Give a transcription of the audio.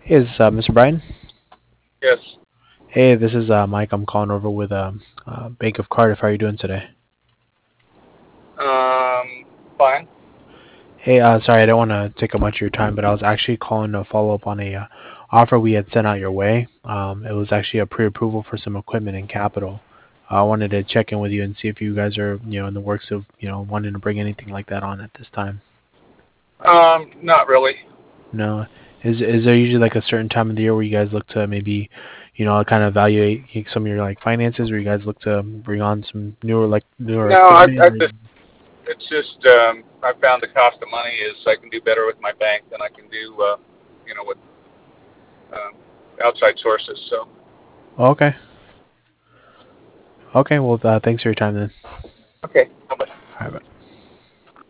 Hey, is this, Mr. Bryan? Yes. Hey, this is Mike. I'm calling over with Bank of Cardiff. How are you doing today? Fine. Hey, sorry, I don't want to take up much of your time, but I was actually calling to follow up on a offer we had sent out your way. It was actually a pre-approval for some equipment and capital. I wanted to check in with you and see if you guys are, in the works of, wanting to bring anything like that on at this time. Not really. No, is there usually like a certain time of the year where you guys look to maybe, kind of evaluate some of your like finances, where you guys look to bring on some newer No, I equipment? Or... just, it's just, I found the cost of money is I can do better with my bank than I can do, with um, outside sources. So, Okay. Okay. Well, thanks for your time then.